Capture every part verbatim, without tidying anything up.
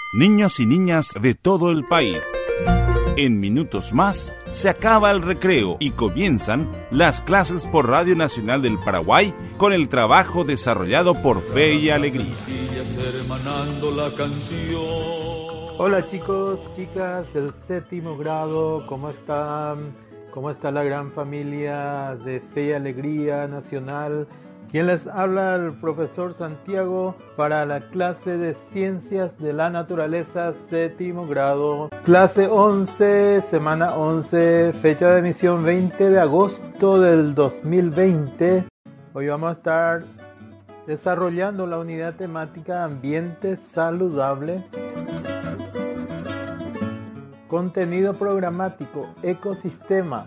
Niños y niñas de todo el país. En minutos más se acaba el recreo y comienzan las clases por Radio Nacional del Paraguay con el trabajo desarrollado por Fe y Alegría. Hola chicos, chicas del séptimo grado, ¿cómo están? ¿Cómo está la gran familia de Fe y Alegría Nacional? Quien les habla, el profesor Santiago, para la clase de Ciencias de la Naturaleza, séptimo grado. Clase once, semana once, fecha de emisión veinte de agosto del dos mil veinte. Hoy vamos a estar desarrollando la unidad temática Ambiente Saludable. Contenido programático, ecosistema.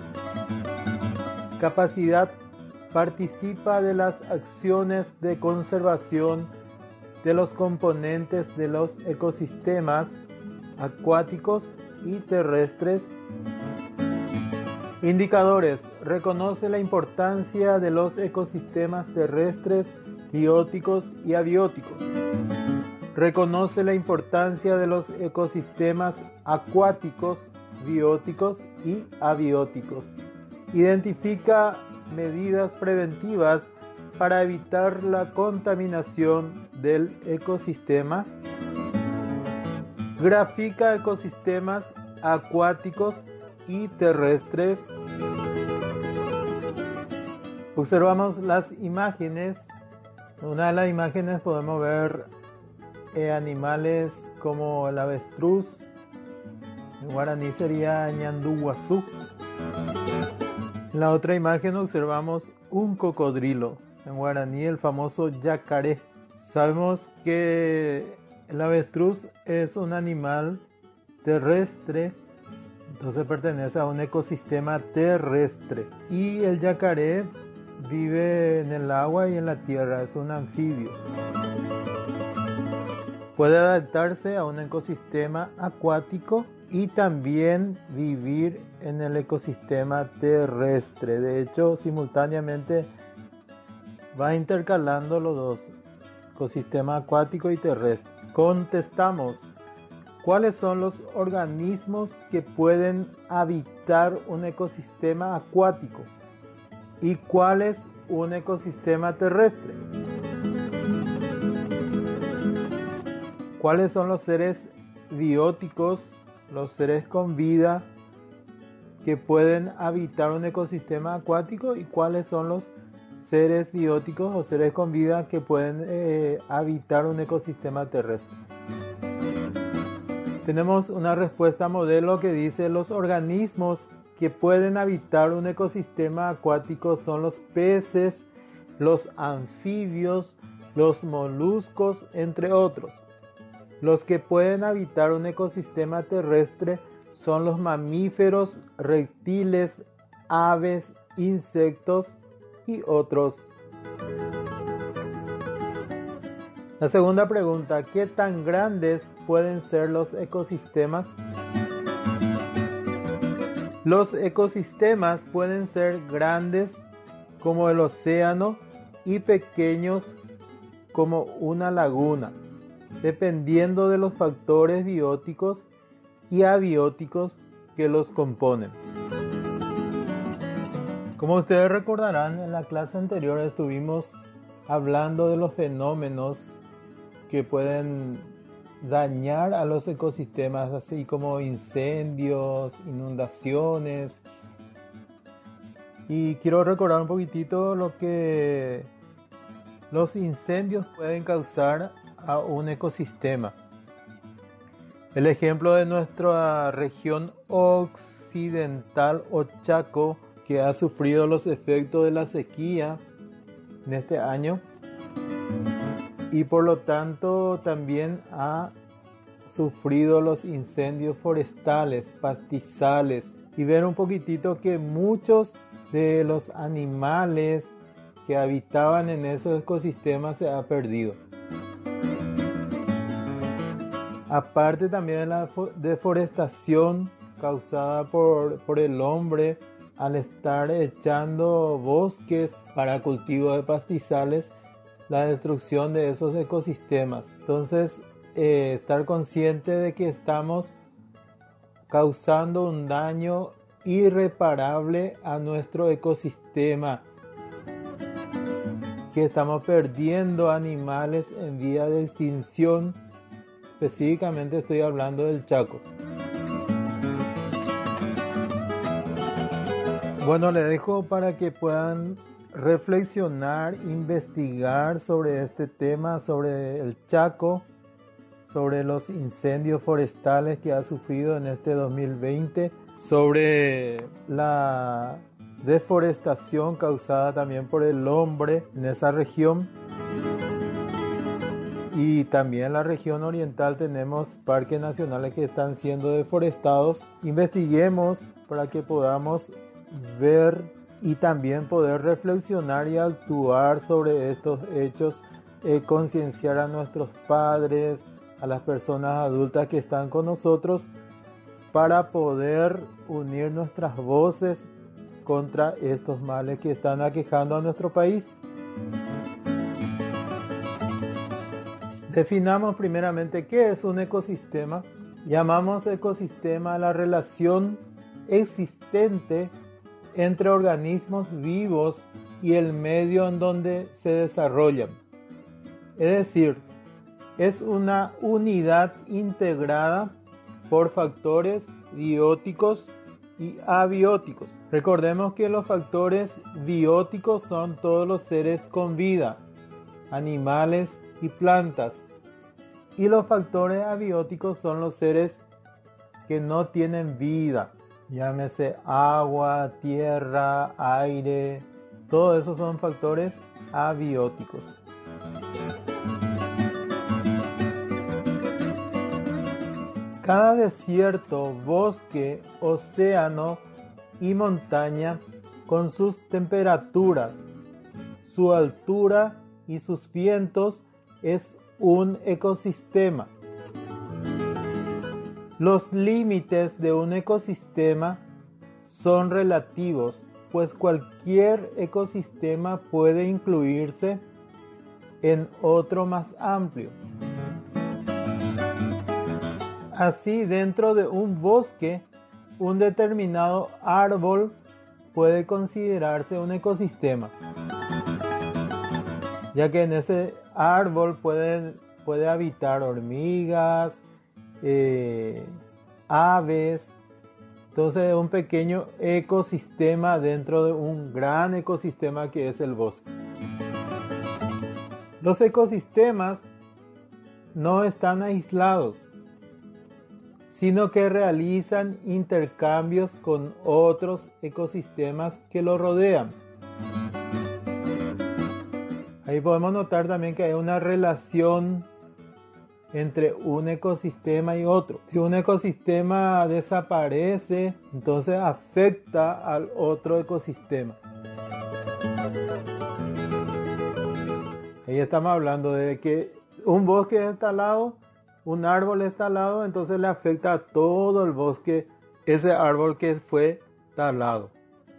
Capacidad. Participa de las acciones de conservación de los componentes de los ecosistemas acuáticos y terrestres. Indicadores. Reconoce la importancia de los ecosistemas terrestres, bióticos y abióticos. Reconoce la importancia de los ecosistemas acuáticos, bióticos y abióticos. Identifica medidas preventivas para evitar la contaminación del ecosistema. Grafica ecosistemas acuáticos y terrestres. Observamos las imágenes. En una de las imágenes podemos ver eh, animales como el avestruz. En guaraní sería ñanduguazú. En la otra imagen observamos un cocodrilo, en guaraní el famoso yacaré. Sabemos que el avestruz es un animal terrestre, entonces pertenece a un ecosistema terrestre. Y el yacaré vive en el agua y en la tierra, es un anfibio. Puede adaptarse a un ecosistema acuático y también vivir en el ecosistema terrestre. De hecho, simultáneamente va intercalando los dos, ecosistema acuático y terrestre. Contestamos, ¿cuáles son los organismos que pueden habitar un ecosistema acuático? ¿Y cuál es un ecosistema terrestre? ¿Cuáles son los seres bióticos, los seres con vida que pueden habitar un ecosistema acuático, y cuáles son los seres bióticos o seres con vida que pueden eh, habitar un ecosistema terrestre? Tenemos una respuesta modelo que dice: los organismos que pueden habitar un ecosistema acuático son los peces, los anfibios, los moluscos, entre otros. Los que pueden habitar un ecosistema terrestre son los mamíferos, reptiles, aves, insectos y otros. La segunda pregunta, ¿qué tan grandes pueden ser los ecosistemas? Los ecosistemas pueden ser grandes como el océano y pequeños como una laguna, dependiendo de los factores bióticos y abióticos que los componen. Como ustedes recordarán, en la clase anterior estuvimos hablando de los fenómenos que pueden dañar a los ecosistemas, así como incendios, inundaciones. Y quiero recordar un poquitito lo que los incendios pueden causar a un ecosistema. El ejemplo de nuestra región occidental o Chaco, que ha sufrido los efectos de la sequía en este año y por lo tanto también ha sufrido los incendios forestales, pastizales, y ver un poquitito que muchos de los animales que habitaban en esos ecosistemas se han perdido. Aparte también de la deforestación causada por, por el hombre al estar echando bosques para cultivo de pastizales, la destrucción de esos ecosistemas. Entonces, eh, estar consciente de que estamos causando un daño irreparable a nuestro ecosistema, que estamos perdiendo animales en vía de extinción. Específicamente estoy hablando del Chaco. Bueno, les dejo para que puedan reflexionar, investigar sobre este tema, sobre el Chaco, sobre los incendios forestales que ha sufrido en este dos mil veinte, sobre la deforestación causada también por el hombre en esa región. Y también en la región oriental tenemos parques nacionales que están siendo deforestados. Investiguemos para que podamos ver y también poder reflexionar y actuar sobre estos hechos, eh, concienciar a nuestros padres, a las personas adultas que están con nosotros, para poder unir nuestras voces contra estos males que están aquejando a nuestro país. Definamos primeramente qué es un ecosistema. Llamamos ecosistema a la relación existente entre organismos vivos y el medio en donde se desarrollan. Es decir, es una unidad integrada por factores bióticos y abióticos. Recordemos que los factores bióticos son todos los seres con vida, animales y plantas. Y los factores abióticos son los seres que no tienen vida. Llámese agua, tierra, aire. Todos esos son factores abióticos. Cada desierto, bosque, océano y montaña, con sus temperaturas, su altura y sus vientos, es un ecosistema. Los límites de un ecosistema son relativos, pues cualquier ecosistema puede incluirse en otro más amplio. Así, dentro de un bosque, un determinado árbol puede considerarse un ecosistema, ya que en ese árbol pueden, puede habitar hormigas, eh, aves. Entonces es un pequeño ecosistema dentro de un gran ecosistema que es el bosque. Los ecosistemas no están aislados, sino que realizan intercambios con otros ecosistemas que lo rodean. Ahí podemos notar también que hay una relación entre un ecosistema y otro. Si un ecosistema desaparece, entonces afecta al otro ecosistema. Ahí estamos hablando de que un bosque está al lado, un árbol está al lado, entonces le afecta a todo el bosque ese árbol que fue talado.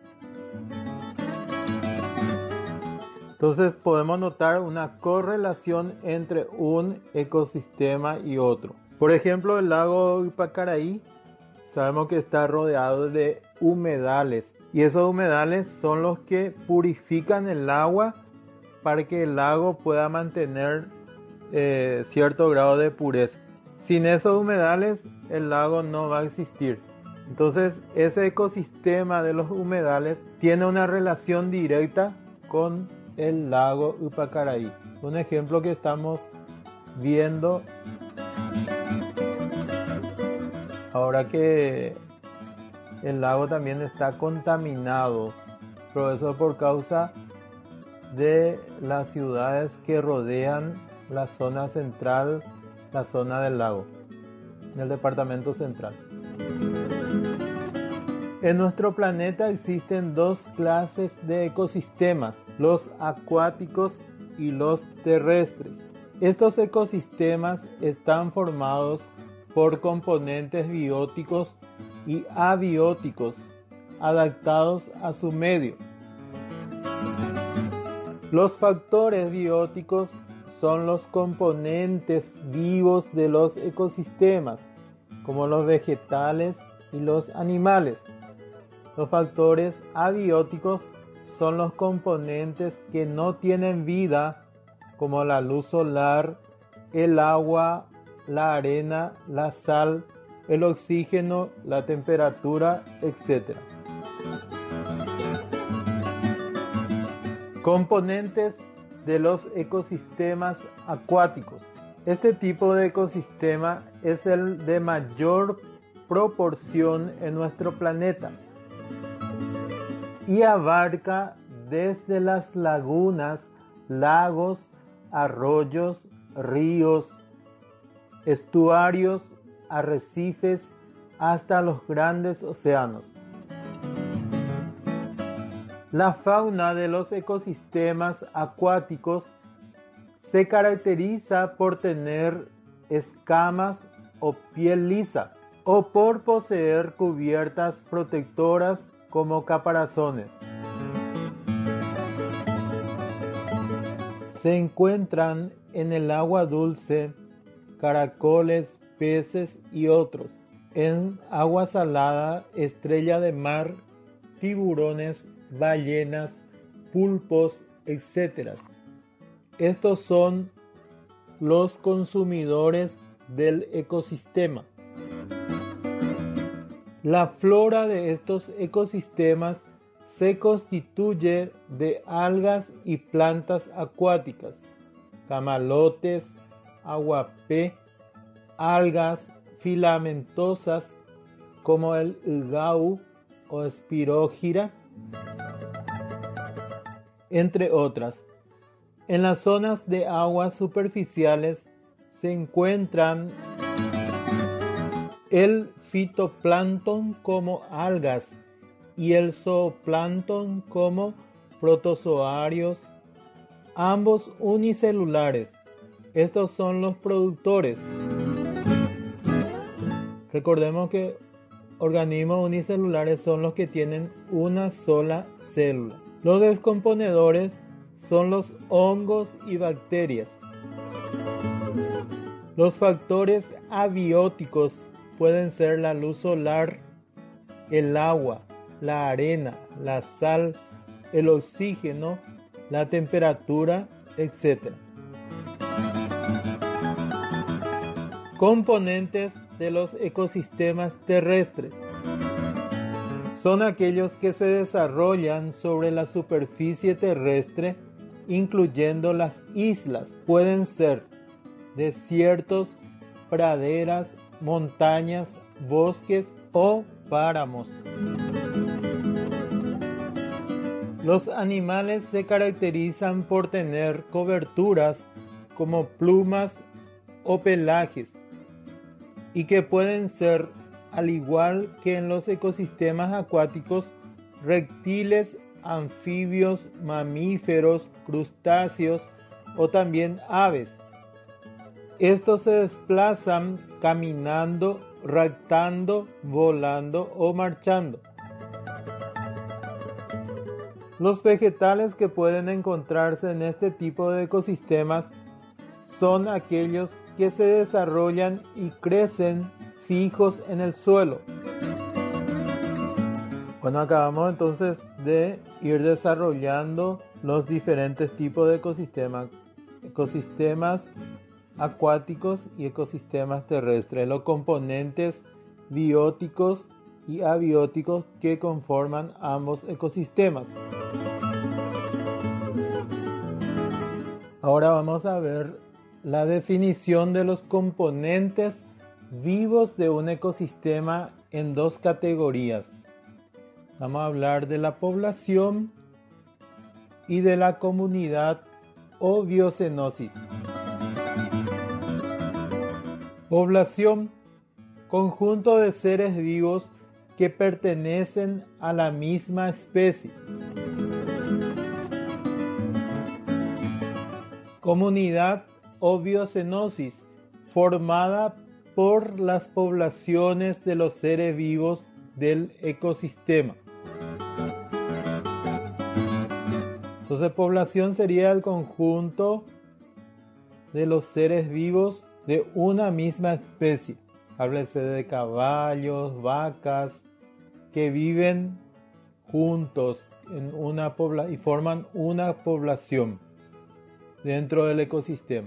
Entonces podemos notar una correlación entre un ecosistema y otro. Por ejemplo, el lago Pacaraí, sabemos que está rodeado de humedales. Y esos humedales son los que purifican el agua para que el lago pueda mantener eh, cierto grado de pureza. Sin esos humedales, el lago no va a existir. Entonces, ese ecosistema de los humedales tiene una relación directa con el lago Upacaraí. Un ejemplo que estamos viendo ahora, que el lago también está contaminado, pero eso por causa de las ciudades que rodean la zona central, la zona del lago, en el departamento central. En nuestro planeta existen dos clases de ecosistemas, los acuáticos y los terrestres. Estos ecosistemas están formados por componentes bióticos y abióticos adaptados a su medio. Los factores bióticos son los componentes vivos de los ecosistemas, como los vegetales y los animales. Los factores abióticos son los componentes que no tienen vida, como la luz solar, el agua, la arena, la sal, el oxígeno, la temperatura, etcétera. Componentes de los ecosistemas acuáticos. Este tipo de ecosistema es el de mayor proporción en nuestro planeta y abarca desde las lagunas, lagos, arroyos, ríos, estuarios, arrecifes, hasta los grandes océanos. La fauna de los ecosistemas acuáticos se caracteriza por tener escamas o piel lisa, o por poseer cubiertas protectoras como caparazones. Se encuentran en el agua dulce caracoles, peces y otros. En agua salada, estrella de mar, tiburones, ballenas, pulpos, etcétera. Estos son los consumidores del ecosistema. La flora de estos ecosistemas se constituye de algas y plantas acuáticas, camalotes, aguapé, algas filamentosas como el ugao o espirógira, entre otras. En las zonas de aguas superficiales se encuentran el fitoplancton como algas y el zooplancton como protozoarios, ambos unicelulares. Estos son los productores. Recordemos que organismos unicelulares son los que tienen una sola célula. Los descomponedores son los hongos y bacterias. Los factores abióticos pueden ser la luz solar, el agua, la arena, la sal, el oxígeno, la temperatura, etcétera. Componentes de los ecosistemas terrestres. Son aquellos que se desarrollan sobre la superficie terrestre, incluyendo las islas. Pueden ser desiertos, praderas, montañas, bosques o páramos. Los animales se caracterizan por tener coberturas como plumas o pelajes y que pueden ser, al igual que en los ecosistemas acuáticos, reptiles, anfibios, mamíferos, crustáceos o también aves. Estos se desplazan caminando, raptando, volando o marchando. Los vegetales que pueden encontrarse en este tipo de ecosistemas son aquellos que se desarrollan y crecen fijos en el suelo. Bueno, acabamos entonces de ir desarrollando los diferentes tipos de ecosistemas, ecosistemas acuáticos y ecosistemas terrestres, los componentes bióticos y abióticos que conforman ambos ecosistemas. Ahora vamos a ver la definición de los componentes vivos de un ecosistema en dos categorías. Vamos a hablar de la población y de la comunidad o biocenosis. Población: conjunto de seres vivos que pertenecen a la misma especie. Comunidad o biocenosis, formada por las poblaciones de los seres vivos del ecosistema. Entonces, población sería el conjunto de los seres vivos de una misma especie. Háblese de caballos, vacas, que viven juntos en una pobla- y forman una población dentro del ecosistema.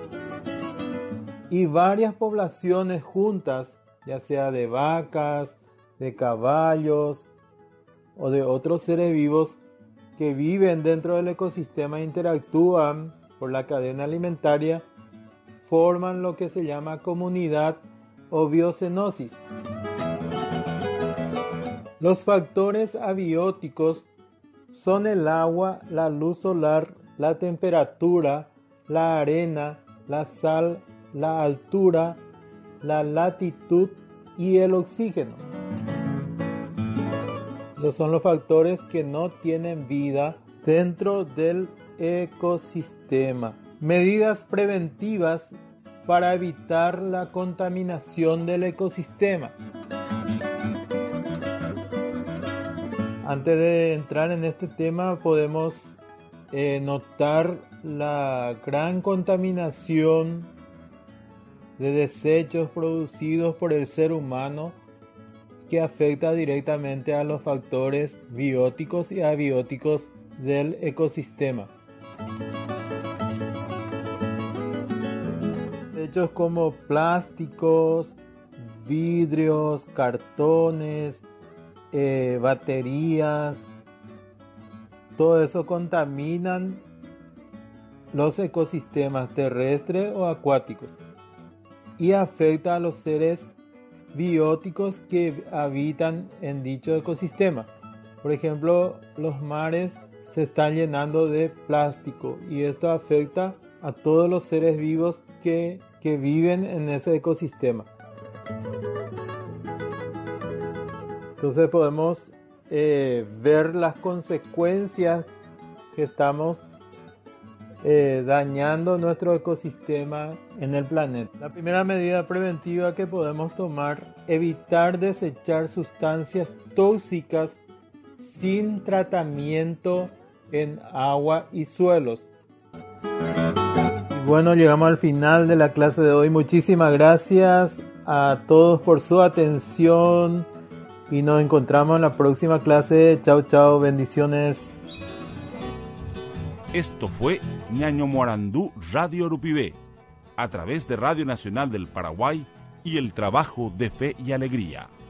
Y varias poblaciones juntas, ya sea de vacas, de caballos o de otros seres vivos que viven dentro del ecosistema e interactúan por la cadena alimentaria, forman lo que se llama comunidad o biocenosis. Los factores abióticos son el agua, la luz solar, la temperatura, la arena, la sal, la altura, la latitud y el oxígeno. Estos son los factores que no tienen vida dentro del ecosistema. Medidas preventivas para evitar la contaminación del ecosistema. Antes de entrar en este tema, podemos eh, notar la gran contaminación de desechos producidos por el ser humano que afecta directamente a los factores bióticos y abióticos del ecosistema. Desechos como plásticos, vidrios, cartones, eh, baterías, todo eso contaminan los ecosistemas terrestres o acuáticos y afecta a los seres bióticos que habitan en dicho ecosistema. Por ejemplo, los mares se están llenando de plástico y esto afecta a todos los seres vivos que, que viven en ese ecosistema. Entonces podemos eh, ver las consecuencias que estamos eh, dañando nuestro ecosistema en el planeta. La primera medida preventiva que podemos tomar: evitar desechar sustancias tóxicas sin tratamiento en agua y suelos. Y bueno, llegamos al final de la clase de hoy. Muchísimas gracias a todos por su atención y nos encontramos en la próxima clase. Chao, chao, bendiciones. Esto fue Ñaño Morandú Radio Urupibé, a través de Radio Nacional del Paraguay y el trabajo de fe y alegría.